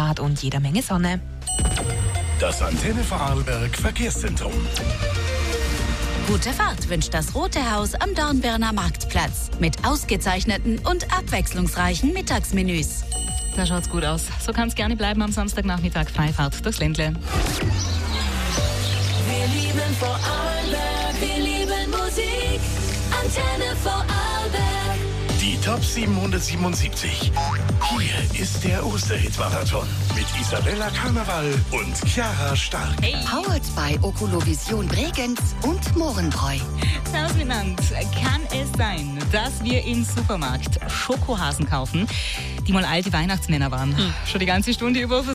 Grad und jeder Menge Sonne. Das Antenne Vorarlberg Verkehrszentrum. Gute Fahrt wünscht das Rote Haus am Dornbirner Marktplatz mit ausgezeichneten und abwechslungsreichen Mittagsmenüs. Da schaut's gut aus. So kann's gerne bleiben am Samstagnachmittag. Freifahrt durchs Ländle. Wir lieben Vorarlberg, wir lieben Musik. Antenne Vorarlberg. Die Top 777. Hier ist der Osterhit-Marathon mit Isabella Karneval und Chiara Stark. Hey, Powered by Okolovision Bregenz und Mohrenbräu. servus miteinander. Kann es sein, dass wir im Supermarkt Schokohasen kaufen, die mal alte Weihnachtsmänner waren? Schon die ganze Stunde über